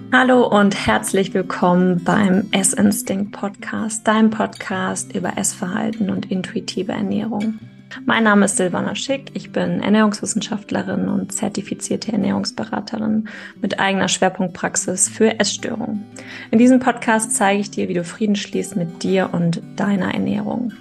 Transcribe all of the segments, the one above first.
Hallo und herzlich willkommen beim Essinstinkt Podcast, deinem Podcast über Essverhalten und intuitive Ernährung. Mein Name ist Silvana Schick, ich bin Ernährungswissenschaftlerin und zertifizierte Ernährungsberaterin mit eigener Schwerpunktpraxis für Essstörungen. In diesem Podcast zeige ich dir, wie du Frieden schließt mit dir und deiner Ernährung.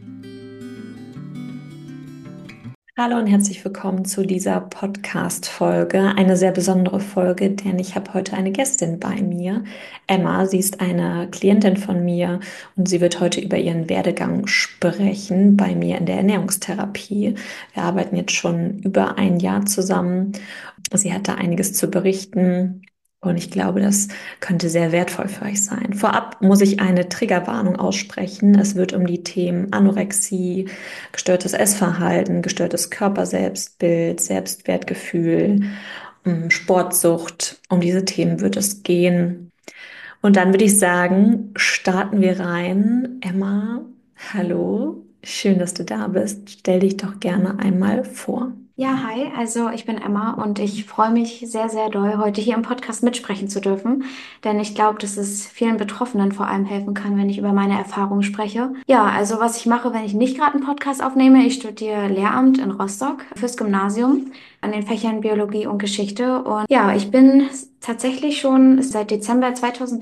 Hallo und herzlich willkommen zu dieser Podcast-Folge. Eine sehr besondere Folge, denn ich habe heute eine Gästin bei mir. Emma, sie ist eine Klientin von mir und sie wird heute über ihren Werdegang sprechen bei mir in der Ernährungstherapie. Wir arbeiten jetzt schon über ein Jahr zusammen. Sie hat da einiges zu berichten. Und ich glaube, das könnte sehr wertvoll für euch sein. Vorab muss ich eine Triggerwarnung aussprechen. Es wird um die Themen Anorexie, gestörtes Essverhalten, gestörtes Körperselbstbild, Selbstwertgefühl, Sportsucht. Um diese Themen wird es gehen. Und dann würde ich sagen, starten wir rein. Emma, hallo, schön, dass du da bist. Stell dich doch gerne einmal vor. Ja, hi, also ich bin Emma und ich freue mich sehr, sehr doll, heute hier im Podcast mitsprechen zu dürfen, denn ich glaube, dass es vielen Betroffenen vor allem helfen kann, wenn ich über meine Erfahrungen spreche. Ja, also was ich mache, wenn ich nicht gerade einen Podcast aufnehme, ich studiere Lehramt in Rostock fürs Gymnasium an den Fächern Biologie und Geschichte und ja, ich bin tatsächlich schon seit Dezember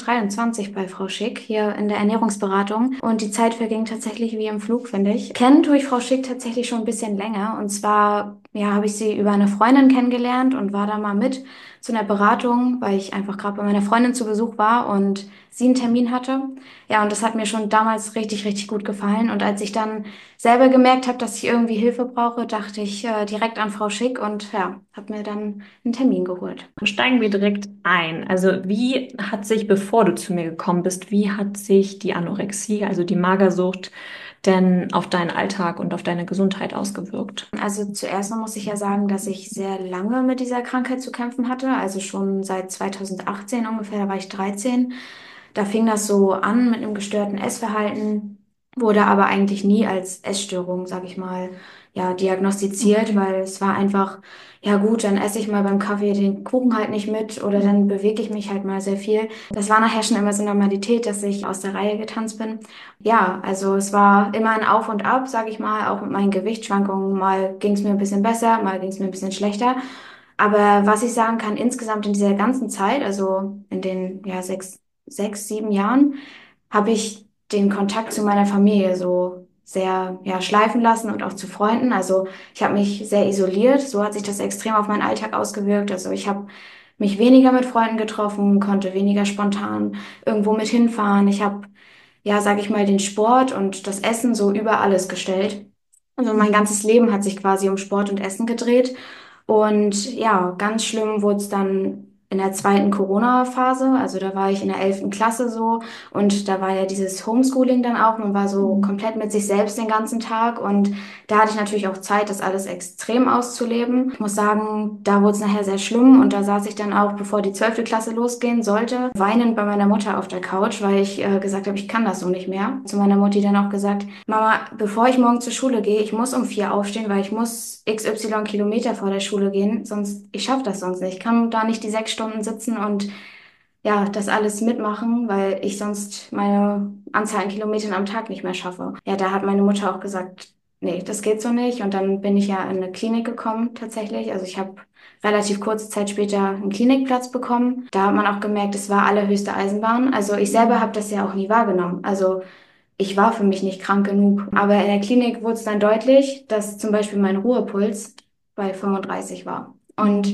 2023 bei Frau Schick hier in der Ernährungsberatung und die Zeit verging tatsächlich wie im Flug, finde ich. Kennen tue ich Frau Schick tatsächlich schon ein bisschen länger und zwar ja, habe ich sie über eine Freundin kennengelernt und war da mal mit zu einer Beratung, weil ich einfach gerade bei meiner Freundin zu Besuch war und sie einen Termin hatte. Ja, und das hat mir schon damals richtig, richtig gut gefallen. Und als ich dann selber gemerkt habe, dass ich irgendwie Hilfe brauche, dachte ich direkt an Frau Schick und ja, habe mir dann einen Termin geholt. Steigen wir direkt ein. Also wie hat sich, bevor du zu mir gekommen bist, wie hat sich die Anorexie, also die Magersucht, denn auf deinen Alltag und auf deine Gesundheit ausgewirkt? Also zuerst mal muss ich ja sagen, dass ich sehr lange mit dieser Krankheit zu kämpfen hatte. Also schon seit 2018 ungefähr, da war ich 13. Da fing das so an mit einem gestörten Essverhalten, wurde aber eigentlich nie als Essstörung, sag ich mal, ja, diagnostiziert, Okay. weil es war einfach, ja gut, dann esse ich mal beim Kaffee den Kuchen halt nicht mit oder dann bewege ich mich halt mal sehr viel. Das war nachher schon immer so Normalität, dass ich aus der Reihe getanzt bin. Ja, also es war immer ein Auf und Ab, sag ich mal, auch mit meinen Gewichtsschwankungen. Mal ging es mir ein bisschen besser, mal ging es mir ein bisschen schlechter. Aber was ich sagen kann, insgesamt in dieser ganzen Zeit, also in den ja, 7 Jahren, habe ich den Kontakt zu meiner Familie so sehr ja, schleifen lassen und auch zu Freunden. Also ich habe mich sehr isoliert. So hat sich das extrem auf meinen Alltag ausgewirkt. Also ich habe mich weniger mit Freunden getroffen, konnte weniger spontan irgendwo mit hinfahren. Ich habe, ja, sage ich mal, den Sport und das Essen so über alles gestellt. Also mein ganzes Leben hat sich quasi um Sport und Essen gedreht. Und ja, ganz schlimm wurde es dann in der zweiten Corona-Phase. Also da war ich in der 11. Klasse so und da war ja dieses Homeschooling dann auch. Man war so komplett mit sich selbst den ganzen Tag und da hatte ich natürlich auch Zeit, das alles extrem auszuleben. Ich muss sagen, da wurde es nachher sehr schlimm und da saß ich dann auch, bevor die 12. Klasse losgehen sollte, weinend bei meiner Mutter auf der Couch, weil ich gesagt habe, ich kann das so nicht mehr. Zu meiner Mutti dann auch gesagt, Mama, bevor ich morgen zur Schule gehe, ich muss um 4 aufstehen, weil ich muss XY Kilometer vor der Schule gehen, sonst, ich schaffe das sonst nicht. Ich kann da nicht die 6 Stunden sitzen und ja, das alles mitmachen, weil ich sonst meine Anzahl an Kilometern am Tag nicht mehr schaffe. Ja, da hat meine Mutter auch gesagt, nee, das geht so nicht. Und dann bin ich ja in eine Klinik gekommen, tatsächlich. Also ich habe relativ kurze Zeit später einen Klinikplatz bekommen. Da hat man auch gemerkt, es war allerhöchste Eisenbahn. Also ich selber habe das ja auch nie wahrgenommen. Also ich war für mich nicht krank genug. Aber in der Klinik wurde es dann deutlich, dass zum Beispiel mein Ruhepuls bei 35 war. Und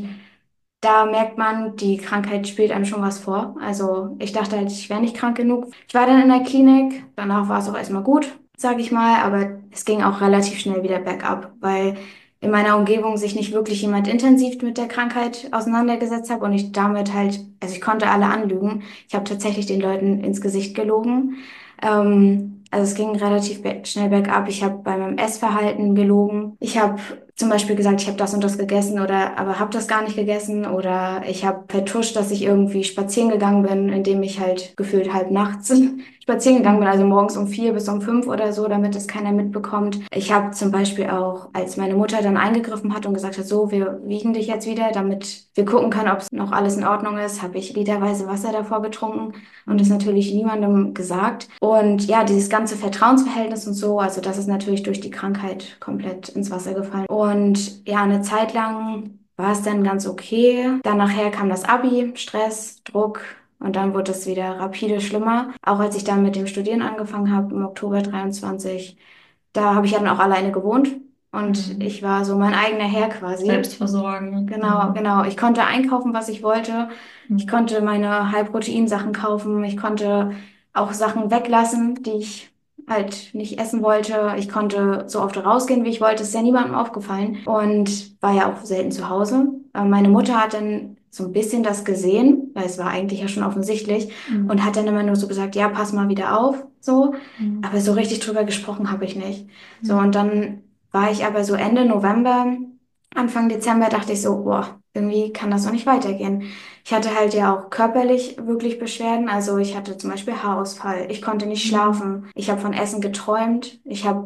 da merkt man, die Krankheit spielt einem schon was vor. Also ich dachte halt, ich wäre nicht krank genug. Ich war dann in der Klinik, danach war es auch erstmal gut, sage ich mal, aber es ging auch relativ schnell wieder bergab, weil in meiner Umgebung sich nicht wirklich jemand intensiv mit der Krankheit auseinandergesetzt hat und ich damit halt, also ich konnte alle anlügen. Ich habe tatsächlich den Leuten ins Gesicht gelogen. Also es ging relativ schnell bergab. Ich habe bei meinem Essverhalten gelogen. Ich habe zum Beispiel gesagt, ich habe das und das gegessen oder aber habe das gar nicht gegessen oder ich habe vertuscht, dass ich irgendwie spazieren gegangen bin, indem ich halt gefühlt halb nachts spazieren gegangen bin, also morgens um 4 bis um 5 oder so, damit es keiner mitbekommt. Ich habe zum Beispiel auch, als meine Mutter dann eingegriffen hat und gesagt hat, so, wir wiegen dich jetzt wieder, damit wir gucken können, ob es noch alles in Ordnung ist, habe ich literweise Wasser davor getrunken und das natürlich niemandem gesagt. Und ja, dieses ganze Vertrauensverhältnis und so, also das ist natürlich durch die Krankheit komplett ins Wasser gefallen. Und ja, eine Zeit lang war es dann ganz okay. Dann nachher kam das Abi, Stress, Druck. Und dann wurde es wieder rapide schlimmer. Auch als ich dann mit dem Studieren angefangen habe im Oktober 23, da habe ich ja dann auch alleine gewohnt. Und Mhm. ich war so mein eigener Herr quasi. Selbstversorgen. Genau, Mhm. genau. Ich konnte einkaufen, was ich wollte. Ich Mhm. konnte meine High-Protein-Sachen kaufen. Ich konnte auch Sachen weglassen, die ich halt nicht essen wollte. Ich konnte so oft rausgehen, wie ich wollte. Ist ja niemandem aufgefallen und war ja auch selten zu Hause. Meine Mutter hat dann so ein bisschen das gesehen, weil es war eigentlich ja schon offensichtlich und Mhm. hat dann immer nur so gesagt, ja, pass mal wieder auf, so. Mhm. Aber so richtig drüber gesprochen habe ich nicht. So, und Mhm. dann war ich aber so Ende November. Anfang Dezember dachte ich so, boah, irgendwie kann das doch nicht weitergehen. Ich hatte halt ja auch körperlich wirklich Beschwerden. Also ich hatte zum Beispiel Haarausfall. Ich konnte nicht Mhm. schlafen. Ich habe von Essen geträumt.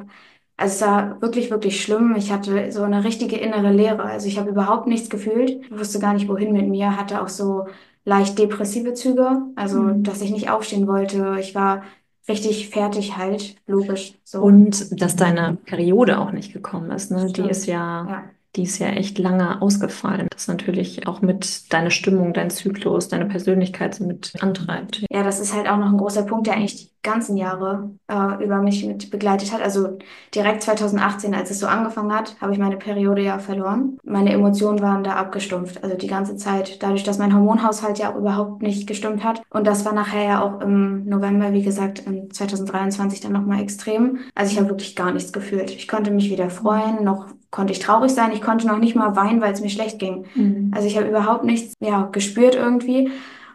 Also es war wirklich, wirklich schlimm. Ich hatte so eine richtige innere Leere. Also ich habe überhaupt nichts gefühlt. Ich wusste gar nicht, wohin mit mir. Hatte auch so leicht depressive Züge. Also, Mhm. dass ich nicht aufstehen wollte. Ich war richtig fertig halt. Logisch, so. Und dass deine Periode auch nicht gekommen ist, ne? Stimmt. Ja. Die ist ja echt lange ausgefallen. Das natürlich auch mit deiner Stimmung, dein Zyklus, deine Persönlichkeit so mit antreibt. Ja, das ist halt auch noch ein großer Punkt, der eigentlich die ganzen Jahre über mich mit begleitet hat. Also direkt 2018, als es so angefangen hat, habe ich meine Periode ja verloren. Meine Emotionen waren da abgestumpft, also die ganze Zeit, dadurch, dass mein Hormonhaushalt ja auch überhaupt nicht gestimmt hat. Und das war nachher ja auch im November, wie gesagt, in 2023 dann nochmal extrem. Also ich habe wirklich gar nichts gefühlt. Ich konnte mich weder freuen, noch konnte ich traurig sein. Ich konnte noch nicht mal weinen, weil es mir schlecht ging. Mhm. Also ich habe überhaupt nichts, ja, gespürt irgendwie.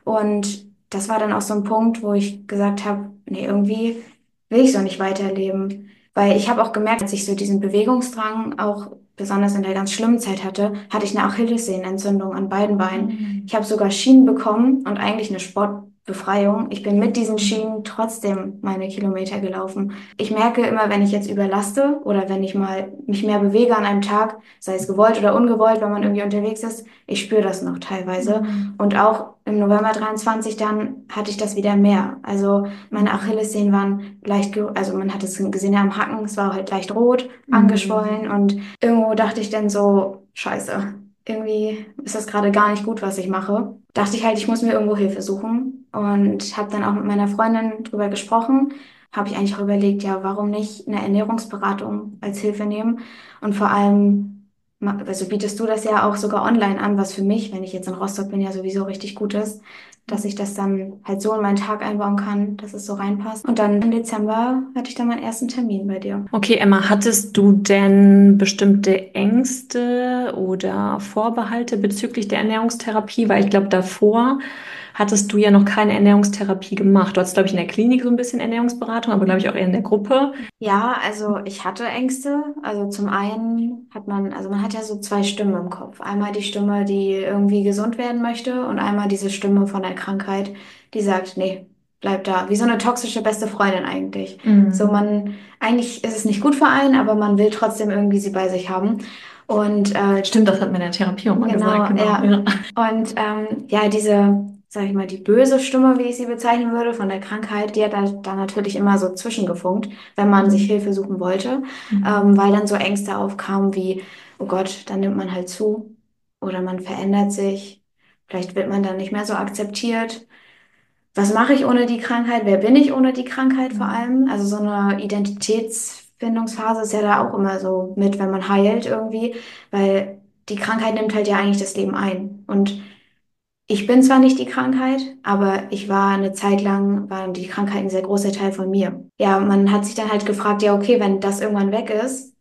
Und das war dann auch so ein Punkt, wo ich gesagt habe, nee, irgendwie will ich so nicht weiterleben. Weil ich habe auch gemerkt, als ich so diesen Bewegungsdrang auch besonders in der ganz schlimmen Zeit hatte, hatte ich eine Achillessehnenentzündung an beiden Beinen. Mhm. Ich habe sogar Schienen bekommen und eigentlich eine Sportbefreiung. Ich bin mit diesen Mhm. Schienen trotzdem meine Kilometer gelaufen. Ich merke immer, wenn ich jetzt überlaste oder wenn ich mal mich mehr bewege an einem Tag, sei es gewollt oder ungewollt, wenn man irgendwie unterwegs ist, ich spüre das noch teilweise. Mhm. Und auch im November 23 dann hatte ich das wieder mehr. Also meine Mhm. Achillessehnen waren leicht, also man hat es gesehen ja am Hacken, es war halt leicht rot, Mhm. angeschwollen und irgendwo dachte ich dann so, Scheiße, irgendwie ist das gerade gar nicht gut, was ich mache. Dachte ich halt, ich muss mir irgendwo Hilfe suchen und habe dann auch mit meiner Freundin drüber gesprochen. Habe ich eigentlich auch überlegt, ja, warum nicht eine Ernährungsberatung als Hilfe nehmen und vor allem also bietest du das ja auch sogar online an, was für mich, wenn ich jetzt in Rostock bin, ja sowieso richtig gut ist, dass ich das dann halt so in meinen Tag einbauen kann, dass es so reinpasst. Und dann im Dezember hatte ich dann meinen ersten Termin bei dir. Okay, Emma, hattest du denn bestimmte Ängste oder Vorbehalte bezüglich der Ernährungstherapie? Weil ich glaube, davor hattest du ja noch keine Ernährungstherapie gemacht. Du hattest, glaube ich, in der Klinik so ein bisschen Ernährungsberatung, aber glaube ich auch eher in der Gruppe. Ja, also ich hatte Ängste. Also zum einen hat man, also man hat ja so zwei Stimmen im Kopf. Einmal die Stimme, die irgendwie gesund werden möchte und einmal diese Stimme von der Krankheit, die sagt, nee, bleib da. Wie so eine toxische beste Freundin eigentlich. So Mhm. man, eigentlich ist es nicht gut für einen, aber man will trotzdem irgendwie sie bei sich haben. Und Stimmt, das hat mir in der Therapie auch mal gesagt, genau, genau. ja. Ja. Und ja, diese, sag ich mal, die böse Stimme, wie ich sie bezeichnen würde, von der Krankheit, die hat da natürlich immer so zwischengefunkt, wenn man sich Mhm. Hilfe suchen wollte, Mhm. weil dann so Ängste aufkamen wie, oh Gott, dann nimmt man halt zu oder man verändert sich, vielleicht wird man dann nicht mehr so akzeptiert. Was mache ich ohne die Krankheit? Wer bin ich ohne die Krankheit vor Mhm. allem? Also so eine Identitätsfindungsphase ist ja da auch immer so mit, wenn man heilt irgendwie, weil die Krankheit nimmt halt ja eigentlich das Leben ein. Und ich bin zwar nicht die Krankheit, aber ich war eine Zeit lang, war die Krankheit ein sehr großer Teil von mir. Ja, man hat sich dann halt gefragt, ja, okay, wenn das irgendwann weg ist,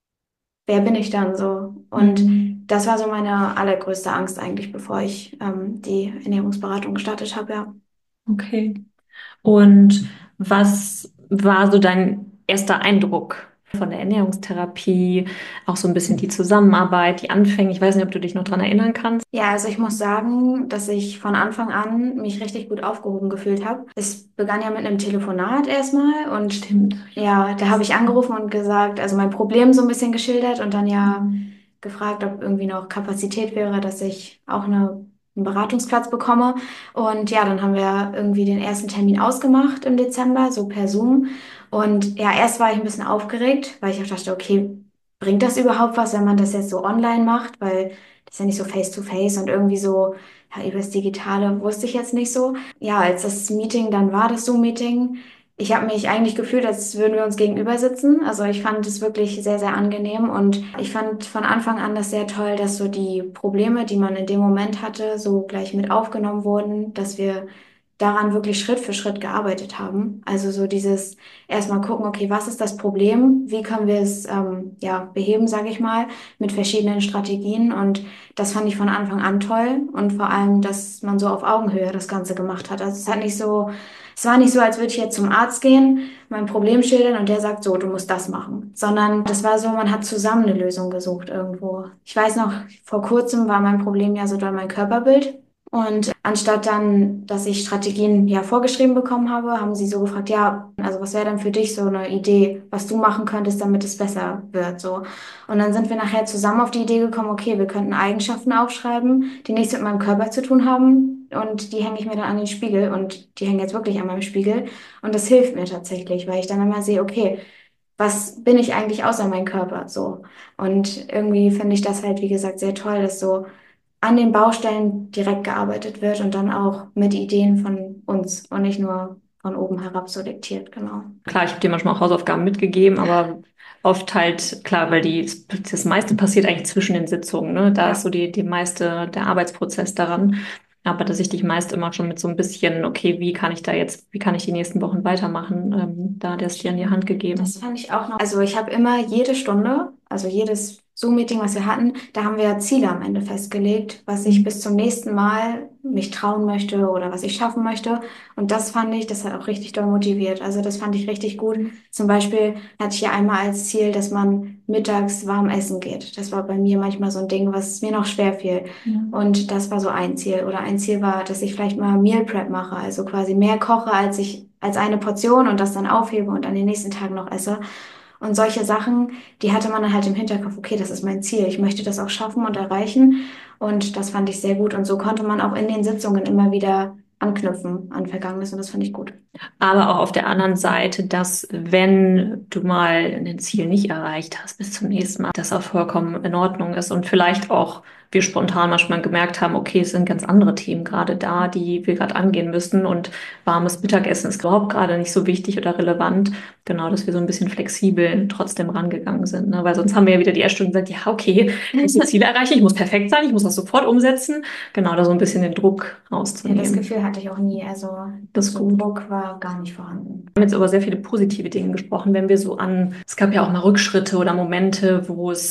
wer bin ich dann so? Und Mhm. das war so meine allergrößte Angst eigentlich, bevor ich die Ernährungsberatung gestartet habe, ja. Okay. Und was war so dein erster Eindruck von der Ernährungstherapie, auch so ein bisschen die Zusammenarbeit, die Anfänge. Ich weiß nicht, ob du dich noch dran erinnern kannst. Ja, also ich muss sagen, dass ich von Anfang an mich richtig gut aufgehoben gefühlt habe. Es begann ja mit einem Telefonat erstmal und Stimmt. ja, da habe ich angerufen und gesagt, also mein Problem so ein bisschen geschildert und dann ja gefragt, ob irgendwie noch Kapazität wäre, dass ich auch einen Beratungsplatz bekomme. Und ja, dann haben wir irgendwie den ersten Termin ausgemacht im Dezember, so per Zoom. Und ja, erst war ich ein bisschen aufgeregt, weil ich auch dachte, okay, bringt das überhaupt was, wenn man das jetzt so online macht? Weil das ist ja nicht so face-to-face und irgendwie so, ja, über das Digitale wusste ich jetzt nicht so. Ja, als das Meeting dann war, das Zoom-Meeting, ich habe mich eigentlich gefühlt, als würden wir uns gegenüber sitzen. Also ich fand es wirklich sehr, sehr angenehm und ich fand von Anfang an das sehr toll, dass so die Probleme, die man in dem Moment hatte, so gleich mit aufgenommen wurden, dass wir daran wirklich Schritt für Schritt gearbeitet haben. Also so dieses erstmal gucken, okay, was ist das Problem? Wie können wir es ja, beheben, sage ich mal, mit verschiedenen Strategien. Und das fand ich von Anfang an toll und vor allem, dass man so auf Augenhöhe das Ganze gemacht hat. Also es war nicht so, als würde ich jetzt zum Arzt gehen, mein Problem schildern und der sagt so, du musst das machen, sondern das war so, man hat zusammen eine Lösung gesucht irgendwo. Ich weiß noch, vor kurzem war mein Problem ja so doll mein Körperbild. Und anstatt dann, dass ich Strategien ja vorgeschrieben bekommen habe, haben sie so gefragt, ja, also was wäre denn für dich so eine Idee, was du machen könntest, damit es besser wird, so. Und dann sind wir nachher zusammen auf die Idee gekommen, okay, wir könnten Eigenschaften aufschreiben, die nichts mit meinem Körper zu tun haben. Und die hänge ich mir dann an den Spiegel und die hängen jetzt wirklich an meinem Spiegel. Und das hilft mir tatsächlich, weil ich dann immer sehe, okay, was bin ich eigentlich außer meinem Körper, so. Und irgendwie finde ich das halt, wie gesagt, sehr toll, dass so an den Baustellen direkt gearbeitet wird und dann auch mit Ideen von uns und nicht nur von oben herab so diktiert, genau. Klar, ich habe dir manchmal auch Hausaufgaben mitgegeben, aber oft halt, klar, weil das meiste passiert eigentlich zwischen den Sitzungen, ne? Da ist Ja, so die meiste, der Arbeitsprozess daran. Aber dass ich dich meist immer schon mit so ein bisschen, okay, wie kann ich die nächsten Wochen weitermachen, da hat er es dir in die Hand gegeben. das fand ich auch noch. Also ich habe immer jede Stunde, also jedes Zoom-Meeting, was wir hatten, da haben wir Ziele am Ende festgelegt, was ich bis zum nächsten Mal mich trauen möchte oder was ich schaffen möchte. Und das fand ich, das hat auch richtig doll motiviert. Also das fand ich richtig gut. Zum Beispiel hatte ich ja einmal als Ziel, dass man mittags warm essen geht. Das war bei mir manchmal so ein Ding, was mir noch schwer fiel. Ja. Und das war so ein Ziel. Oder ein Ziel war, dass ich vielleicht mal Meal Prep mache, also quasi mehr koche, als eine Portion und das dann aufhebe und an den nächsten Tag noch esse. Und solche Sachen, die hatte man dann halt im Hinterkopf, okay, das ist mein Ziel, ich möchte das auch schaffen und erreichen. Und das fand ich sehr gut. Und so konnte man auch in den Sitzungen immer wieder anknüpfen an Vergangenes und das fand ich gut. Aber auch auf der anderen Seite, dass wenn du mal ein Ziel nicht erreicht hast bis zum nächsten Mal, das auch vollkommen in Ordnung ist und vielleicht auch wir spontan manchmal gemerkt haben, okay, es sind ganz andere Themen gerade da, die wir gerade angehen müssen und warmes Mittagessen ist überhaupt gerade nicht so wichtig oder relevant. Genau, dass wir so ein bisschen flexibel trotzdem rangegangen sind, ne? Weil sonst haben wir ja wieder die Erstellung gesagt, ja, okay, ich muss die Ziele erreichen, ich muss perfekt sein, ich muss das sofort umsetzen. Genau, da so ein bisschen den Druck Ja, das rauszunehmen. Gefühl hatte ich auch nie. Also Das ist so gut. Druck war gar nicht vorhanden. Wir haben jetzt über sehr viele positive Dinge gesprochen, wenn wir so es gab ja auch mal Rückschritte oder Momente,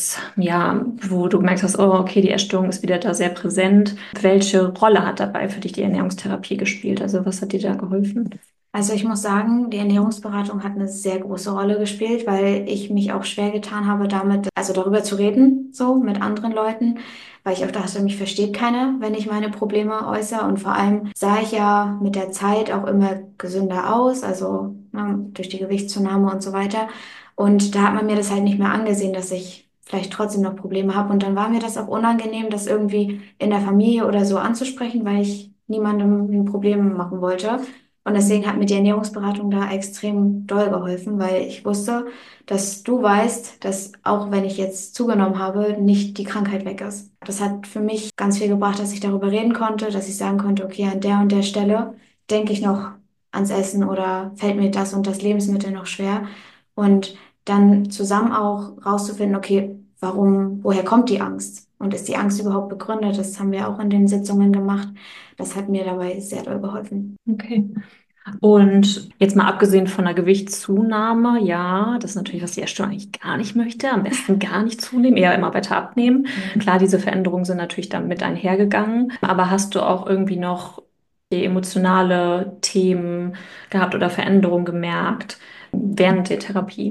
wo du gemerkt hast, oh, okay, die Essstörung ist wieder da sehr präsent. Welche Rolle hat dabei für dich die Ernährungstherapie gespielt? Also was hat dir da geholfen? Also ich muss sagen, die Ernährungsberatung hat eine sehr große Rolle gespielt, weil ich mich auch schwer getan habe, damit, also darüber zu reden, so mit anderen Leuten, weil ich auch dachte, mich versteht keiner, wenn ich meine Probleme äußere. Und vor allem sah ich ja mit der Zeit auch immer gesünder aus, also durch die Gewichtszunahme und so weiter. Und da hat man mir das halt nicht mehr angesehen, dass ich vielleicht trotzdem noch Probleme habe. Und dann war mir das auch unangenehm, das irgendwie in der Familie oder so anzusprechen, weil ich niemandem ein Problem machen wollte. Und deswegen hat mir die Ernährungsberatung da extrem doll geholfen, weil ich wusste, dass du weißt, dass auch wenn ich jetzt zugenommen habe, nicht die Krankheit weg ist. Das hat für mich ganz viel gebracht, dass ich darüber reden konnte, dass ich sagen konnte, okay, an der und der Stelle denke ich noch ans Essen oder fällt mir das und das Lebensmittel noch schwer. Und dann zusammen auch rauszufinden, okay, woher kommt die Angst? Und ist die Angst überhaupt begründet? Das haben wir auch in den Sitzungen gemacht. Das hat mir dabei sehr doll geholfen. Okay. Und jetzt mal abgesehen von der Gewichtszunahme, ja, das ist natürlich, was die Essstörung eigentlich gar nicht möchte. Am besten gar nicht zunehmen, eher immer weiter abnehmen. Klar, diese Veränderungen sind natürlich dann mit einhergegangen. Aber hast du auch irgendwie noch die emotionale Themen gehabt oder Veränderungen gemerkt während der Therapie?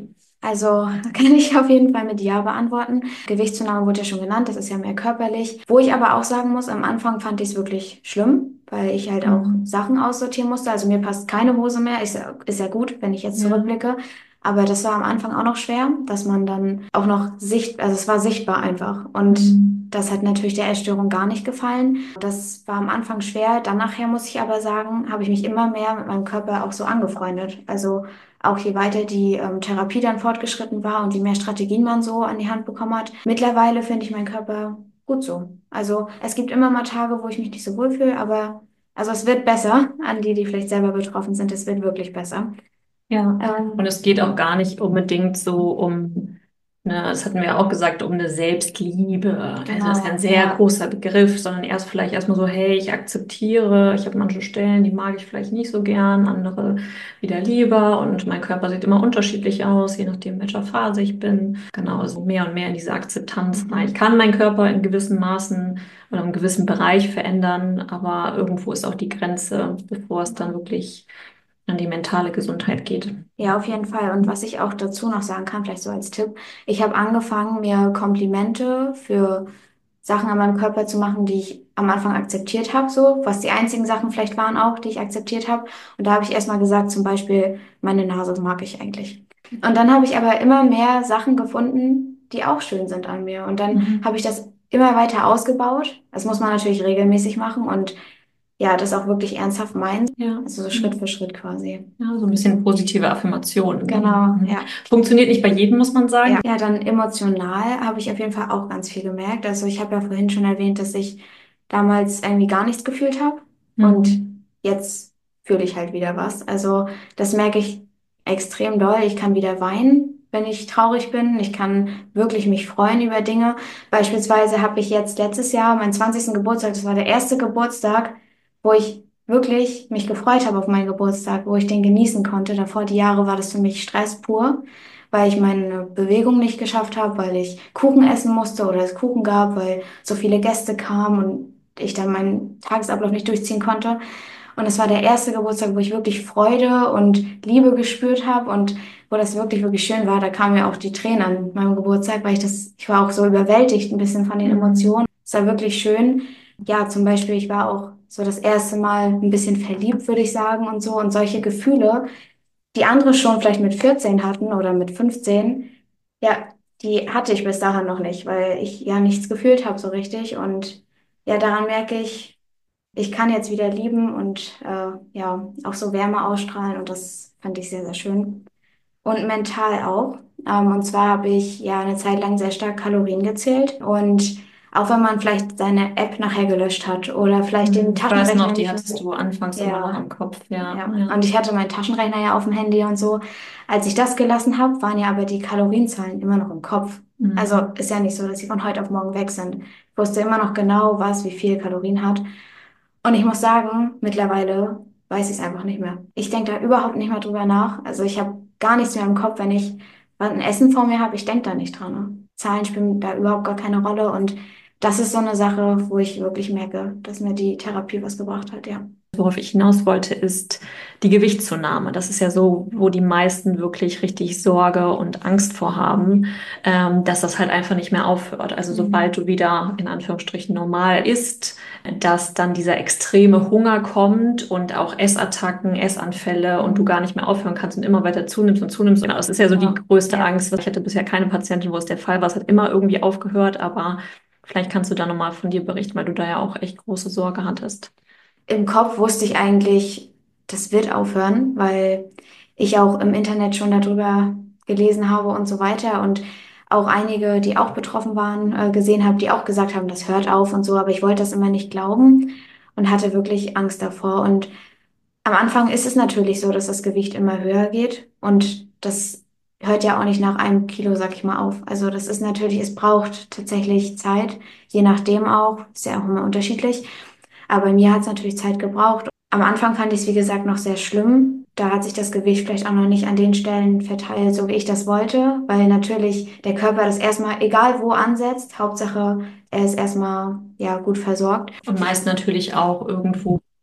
Also kann ich auf jeden Fall mit Ja beantworten. Gewichtszunahme wurde ja schon genannt, das ist ja mehr körperlich. Wo ich aber auch sagen muss, am Anfang fand ich es wirklich schlimm, weil ich halt auch Mhm. Sachen aussortieren musste. Also mir passt keine Hose mehr. Ist ja gut, wenn ich jetzt Ja, zurückblicke. Aber das war am Anfang auch noch schwer, dass man dann auch noch also es war sichtbar einfach. Und mhm. das hat natürlich der Essstörung gar nicht gefallen. Das war am Anfang schwer. Dann nachher muss ich aber sagen, habe ich mich immer mehr mit meinem Körper auch so angefreundet. Also auch je weiter die Therapie dann fortgeschritten war und je mehr Strategien man so an die Hand bekommen hat. Mittlerweile finde ich meinen Körper gut so. Also es gibt immer mal Tage, wo ich mich nicht so wohl fühle, aber also es wird besser an die, die vielleicht selber betroffen sind. Es wird wirklich besser. Ja, und Ähm, es geht auch gar nicht unbedingt so um, ne, das hatten wir auch gesagt, um eine Selbstliebe. Also das ist ja ein genau, sehr ja. großer Begriff, sondern erst vielleicht erstmal so, hey, ich akzeptiere, ich habe manche Stellen, die mag ich vielleicht nicht so gern, andere wieder lieber und mein Körper sieht immer unterschiedlich aus, je nachdem, in welcher Phase ich bin. Genau, also mehr und mehr in diese Akzeptanz rein. Ich Mhm. kann meinen Körper in gewissen Maßen oder im gewissen Bereich verändern, aber irgendwo ist auch die Grenze, bevor es dann wirklich an die mentale Gesundheit geht. Ja, auf jeden Fall. Und was ich auch dazu noch sagen kann, vielleicht so als Tipp, ich habe angefangen, mir Komplimente für Sachen an meinem Körper zu machen, die ich am Anfang akzeptiert habe, so, was die einzigen Sachen vielleicht waren auch, die ich akzeptiert habe. Und da habe ich erstmal gesagt, zum Beispiel, meine Nase mag ich eigentlich. Und dann habe ich aber immer mehr Sachen gefunden, die auch schön sind an mir. Und dann Mhm. habe ich das immer weiter ausgebaut. Das muss man natürlich regelmäßig machen und ja, das auch wirklich ernsthaft meinen. Ja, Also so ja, Schritt für Schritt quasi. ja, so ein bisschen positive Affirmationen. Ne? Genau, Mhm. ja. Funktioniert nicht bei jedem, muss man sagen. Ja, dann emotional habe ich auf jeden Fall auch ganz viel gemerkt. Also ich habe ja vorhin schon erwähnt, dass ich damals irgendwie gar nichts gefühlt habe und Mhm. jetzt fühle ich halt wieder was. Also das merke ich extrem doll. Ich kann wieder weinen, wenn ich traurig bin. Ich kann wirklich mich freuen über Dinge. Beispielsweise habe ich jetzt letztes Jahr meinen 20. Geburtstag, das war der erste Geburtstag, wo ich wirklich mich gefreut habe auf meinen Geburtstag, wo ich den genießen konnte. Davor die Jahre war das für mich Stress pur, weil ich meine Bewegung nicht geschafft habe, weil ich Kuchen essen musste oder es Kuchen gab, weil so viele Gäste kamen und ich dann meinen Tagesablauf nicht durchziehen konnte. Und es war der erste Geburtstag, wo ich wirklich Freude und Liebe gespürt habe und wo das wirklich, wirklich schön war. Da kamen mir auch die Tränen an meinem Geburtstag, weil ich war auch so überwältigt ein bisschen von den Mhm. Emotionen. Es war wirklich schön. Ja, zum Beispiel, ich war auch so das erste Mal ein bisschen verliebt, würde ich sagen, und so. Und solche Gefühle, die andere schon vielleicht mit 14 hatten oder mit 15, ja, die hatte ich bis dahin noch nicht, weil ich ja nichts gefühlt habe so richtig. Und ja, daran merke ich, ich kann jetzt wieder lieben und ja, auch so Wärme ausstrahlen und das fand ich sehr, sehr schön. Und mental auch. Und zwar habe ich ja eine Zeit lang sehr stark Kalorien gezählt. Und auch wenn man vielleicht seine App nachher gelöscht hat oder vielleicht den Mhm. Ich weiß noch, Taschenrechner die nicht mehr. hattest du anfangs immer noch Ja, im Kopf. Ja, ja. ja. Und ich hatte meinen Taschenrechner ja auf dem Handy und so. Als ich das gelassen habe, waren ja aber die Kalorienzahlen immer noch im Kopf. Also Mhm. ist ja nicht so, dass sie von heute auf morgen weg sind. Ich wusste immer noch genau, was wie viel Kalorien hat. Und ich muss sagen, mittlerweile weiß ich es einfach nicht mehr. Ich denke da überhaupt nicht mehr drüber nach. Also ich habe gar nichts mehr im Kopf, wenn ich ein Essen vor mir habe. Ich denke da nicht dran. Ne? Zahlen spielen da überhaupt gar keine Rolle. Und das ist so eine Sache, wo ich wirklich merke, dass mir die Therapie was gebracht hat, ja. Worauf ich hinaus wollte, ist die Gewichtszunahme. Das ist ja so, wo die meisten wirklich richtig Sorge und Angst vor haben, dass das halt einfach nicht mehr aufhört. Also sobald Mhm. du wieder in Anführungsstrichen normal isst, dass dann dieser extreme Hunger kommt und auch Essattacken, Essanfälle und du gar Mhm. nicht mehr aufhören kannst und immer weiter zunimmst und zunimmst. Genau, das ist ja so die Ja, größte ja. Angst. Ich hatte bisher keine Patientin, wo es der Fall war. Es hat immer irgendwie aufgehört, aber vielleicht kannst du da nochmal von dir berichten, weil du da ja auch echt große Sorge hattest. Im Kopf wusste ich eigentlich, das wird aufhören, weil ich auch im Internet schon darüber gelesen habe und so weiter und auch einige, die auch betroffen waren, gesehen habe, die auch gesagt haben, das hört auf und so, aber ich wollte das immer nicht glauben und hatte wirklich Angst davor. Und am Anfang ist es natürlich so, dass das Gewicht immer höher geht und das hört ja auch nicht nach einem Kilo, sag ich mal, auf. Also das ist natürlich, es braucht tatsächlich Zeit, je nachdem auch, ist ja auch immer unterschiedlich. Aber bei mir hat es natürlich Zeit gebraucht. Am Anfang fand ich es, wie gesagt, noch sehr schlimm. Da hat sich das Gewicht vielleicht auch noch nicht an den Stellen verteilt, so wie ich das wollte, weil natürlich der Körper das erstmal, egal wo ansetzt, Hauptsache er ist erstmal ja gut versorgt. Und meist natürlich auch irgendwo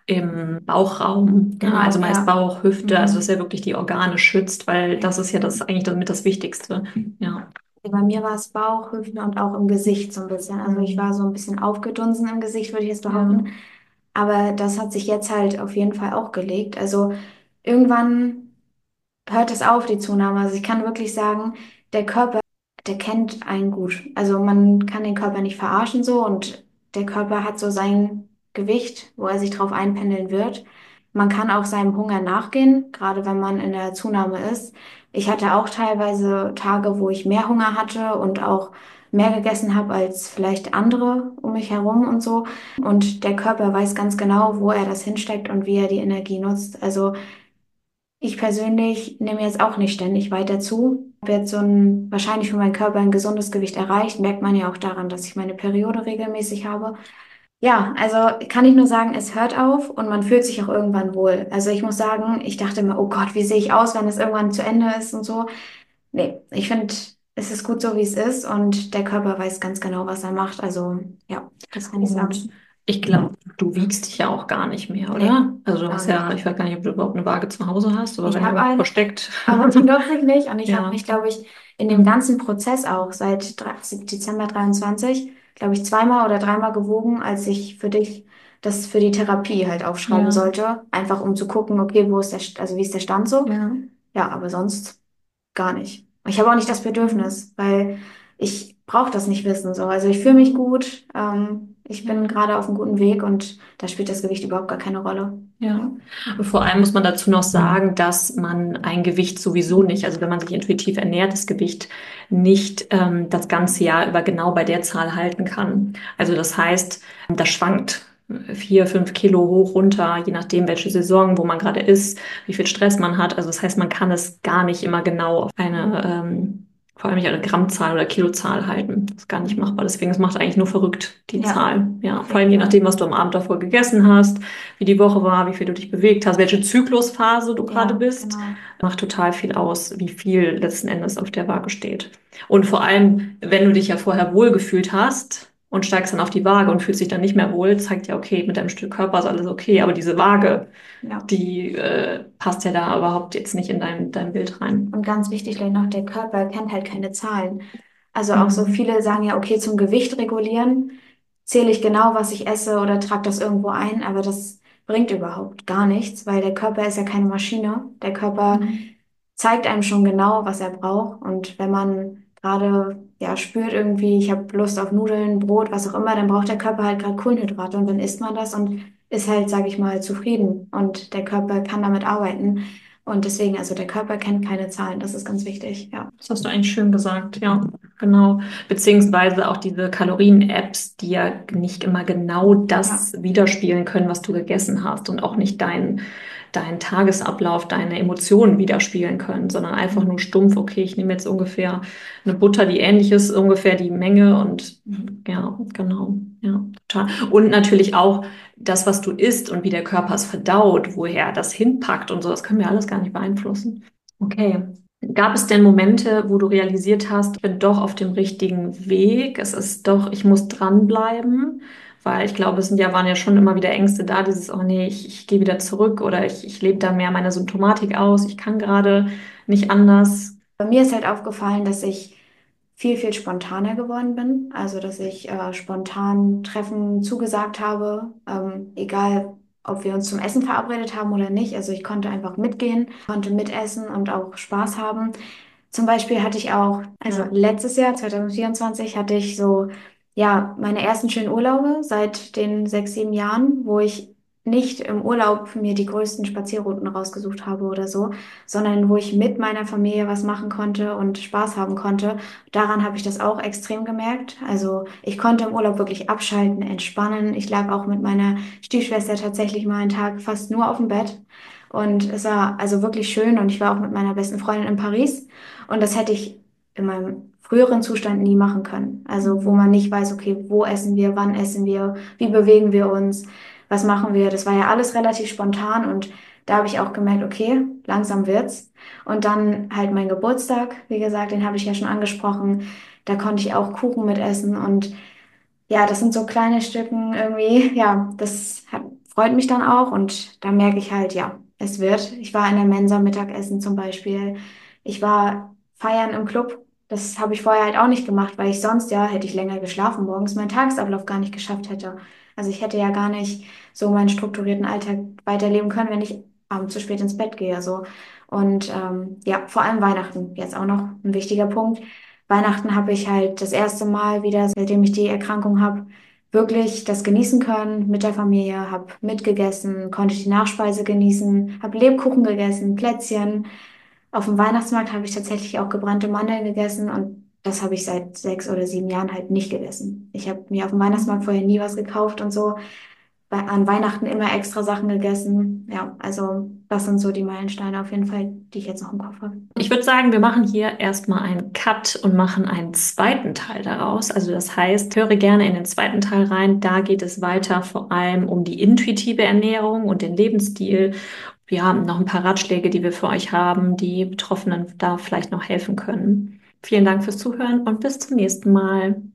im Bauchraum. Ne? Also Genau, meist ja. Bauch, Hüfte, also dass Mhm. er wirklich die Organe schützt, weil Ja. das ist ja das eigentlich damit das Wichtigste. Ja. Bei mir war es Bauch, Hüften und auch im Gesicht so ein bisschen. Also ich war so ein bisschen aufgedunsen im Gesicht, würde ich jetzt Ja. behaupten. Aber das hat sich jetzt halt auf jeden Fall auch gelegt. Also irgendwann hört es auf, die Zunahme. Also ich kann wirklich sagen, der Körper, der kennt einen gut. Also man kann den Körper nicht verarschen so und der Körper hat so sein Gewicht, wo er sich drauf einpendeln wird. Man kann auch seinem Hunger nachgehen, gerade wenn man in der Zunahme ist. Ich hatte auch teilweise Tage, wo ich mehr Hunger hatte und auch mehr gegessen habe als vielleicht andere um mich herum und so. Und der Körper weiß ganz genau, wo er das hinsteckt und wie er die Energie nutzt. Also ich persönlich nehme jetzt auch nicht ständig weiter zu. Ich habe jetzt wahrscheinlich für meinen Körper ein gesundes Gewicht erreicht. Merkt man ja auch daran, dass ich meine Periode regelmäßig habe. Ja, also kann ich nur sagen, es hört auf und man fühlt sich auch irgendwann wohl. Also ich muss sagen, ich dachte immer, oh Gott, wie sehe ich aus, wenn es irgendwann zu Ende ist und so. Nee, ich finde, es ist gut so, wie es ist und der Körper weiß ganz genau, was er macht. Also ja, das kann ich Und sagen. ich glaube, du wiegst dich ja auch gar nicht mehr, Nee, oder? Also du gar hast ja, nicht. ich weiß gar nicht, ob du überhaupt eine Waage zu Hause hast oder Ich wenn habe irgendwo eine, versteckt. aber die nutze ich nicht. Und ich habe Ja. mich, glaube ich, in dem Hm. ganzen Prozess auch seit Dezember 23, glaube ich, zweimal oder dreimal gewogen, als ich für dich das für die Therapie halt aufschreiben Ja. sollte. Einfach um zu gucken, okay, wo ist also wie ist der Stand so? Ja. Ja, aber sonst gar nicht. Ich habe auch nicht das Bedürfnis, weil ich brauche das nicht wissen. So. Also ich fühle mich gut, ich bin Ja. gerade auf einem guten Weg und da spielt das Gewicht überhaupt gar keine Rolle. Ja, und vor allem muss man dazu noch sagen, dass man ein Gewicht sowieso nicht, also wenn man sich intuitiv ernährt, das Gewicht nicht das ganze Jahr über genau bei der Zahl halten kann. Also das heißt, das schwankt 4, 5 Kilo hoch, runter, je nachdem, welche Saison, wo man gerade ist, wie viel Stress man hat. Also das heißt, man kann es gar nicht immer genau auf vor allem nicht eine Grammzahl oder Kilozahl halten. Das ist gar nicht machbar. Deswegen, es macht eigentlich nur verrückt, die Ja, Zahl. Ja, auf vor allem jeden je Fall. nachdem, was du am Abend davor gegessen hast, wie die Woche war, wie viel du dich bewegt hast, welche Zyklusphase du gerade Ja, bist, genau. macht total viel aus, wie viel letzten Endes auf der Waage steht. Und vor allem, wenn du dich ja vorher wohlgefühlt hast und steigst dann auf die Waage und fühlst dich dann nicht mehr wohl, zeigt ja, okay, mit deinem Stück Körper ist alles okay, aber diese Waage, Ja. die passt ja da überhaupt jetzt nicht in dein Bild rein. Und ganz wichtig gleich noch, der Körper kennt halt keine Zahlen. Also auch so Mhm. viele sagen ja, okay, zum Gewicht regulieren zähle ich genau, was ich esse oder trage das irgendwo ein, aber das bringt überhaupt gar nichts, weil der Körper ist ja keine Maschine. Der Körper Mhm. zeigt einem schon genau, was er braucht. Und wenn man gerade ja spürt irgendwie, ich habe Lust auf Nudeln, Brot, was auch immer, dann braucht der Körper halt gerade Kohlenhydrate und dann isst man das und ist halt, sage ich mal, zufrieden und der Körper kann damit arbeiten. Und deswegen, also der Körper kennt keine Zahlen, das ist ganz wichtig, ja. Das hast du eigentlich schön gesagt, ja, genau. Beziehungsweise auch diese Kalorien-Apps, die ja nicht immer genau Ja, das widerspiegeln können, was du gegessen hast und auch nicht deinen Tagesablauf, deine Emotionen widerspiegeln können, sondern einfach nur stumpf, okay, ich nehme jetzt ungefähr eine Butter, die ähnlich ist, ungefähr die Menge und ja, genau, ja, total. Und natürlich auch das, was du isst und wie der Körper es verdaut, woher das hinpackt und so, das können wir alles gar nicht beeinflussen. Okay. Gab es denn Momente, wo du realisiert hast, ich bin doch auf dem richtigen Weg, es ist doch, ich muss dranbleiben? Weil ich glaube, waren ja schon immer wieder Ängste da, dieses, oh nee, ich gehe wieder zurück oder ich lebe da mehr meine Symptomatik aus, ich kann gerade nicht anders. bei mir ist halt aufgefallen, dass ich viel, viel spontaner geworden bin. Also, dass ich spontan Treffen zugesagt habe, egal ob wir uns zum Essen verabredet haben oder nicht. Also, ich konnte einfach mitgehen, konnte mitessen und auch Spaß haben. Zum Beispiel hatte ich auch, also Ja. letztes Jahr, 2024, hatte ich so, ja, meine ersten schönen Urlaube seit den 6, 7 Jahren, wo ich nicht im Urlaub mir die größten Spazierrouten rausgesucht habe oder so, sondern wo ich mit meiner Familie was machen konnte und Spaß haben konnte. Daran habe ich das auch extrem gemerkt. Also ich konnte im Urlaub wirklich abschalten, entspannen. Ich lag auch mit meiner Stiefschwester tatsächlich mal einen Tag fast nur auf dem Bett. Und es war also wirklich schön und ich war auch mit meiner besten Freundin in Paris. Und das hätte ich in meinem früheren Zustand nie machen können. Also wo man nicht weiß, okay, wo essen wir, wann essen wir, wie bewegen wir uns, was machen wir. Das war ja alles relativ spontan und da habe ich auch gemerkt, okay, langsam wird's. Und dann halt mein Geburtstag, wie gesagt, den habe ich ja schon angesprochen. Da konnte ich auch Kuchen mitessen und ja, das sind so kleine Stücken irgendwie, ja, das hat freut mich dann auch und da merke ich halt, ja, es wird. Ich war in der Mensa Mittagessen zum Beispiel. Ich war feiern im Club. Das habe ich vorher halt auch nicht gemacht, weil ich sonst ja, hätte ich länger geschlafen morgens, meinen Tagesablauf gar nicht geschafft hätte. Also ich hätte ja gar nicht so meinen strukturierten Alltag weiterleben können, wenn ich abends zu spät ins Bett gehe. So. Und ja, vor allem Weihnachten, jetzt auch noch ein wichtiger Punkt. Weihnachten habe ich halt das erste Mal wieder, seitdem ich die Erkrankung habe, wirklich das genießen können mit der Familie, habe mitgegessen, konnte die Nachspeise genießen, habe Lebkuchen gegessen, Plätzchen. Auf dem Weihnachtsmarkt habe ich tatsächlich auch gebrannte Mandeln gegessen und das habe ich seit 6 oder 7 Jahren halt nicht gegessen. Ich habe mir auf dem Weihnachtsmarkt vorher nie was gekauft und so. An Weihnachten immer extra Sachen gegessen. Ja, also das sind so die Meilensteine auf jeden Fall, die ich jetzt noch im Kopf habe. Ich würde sagen, wir machen hier erstmal einen Cut und machen einen zweiten Teil daraus. Also das heißt, höre gerne in den zweiten Teil rein. Da geht es weiter vor allem um die intuitive Ernährung und den Lebensstil. Wir haben noch ein paar Ratschläge, die wir für euch haben, die Betroffenen da vielleicht noch helfen können. Vielen Dank fürs Zuhören und bis zum nächsten Mal.